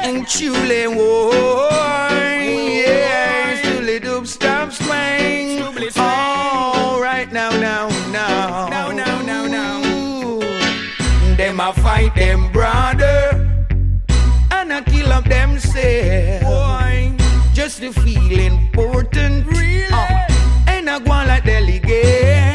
Chule, whoa, yeah, Chule dub stop swing. All right, now. Them a fight them brother, and a kill up themselves. Just to feel important, really? And I go on like delegate.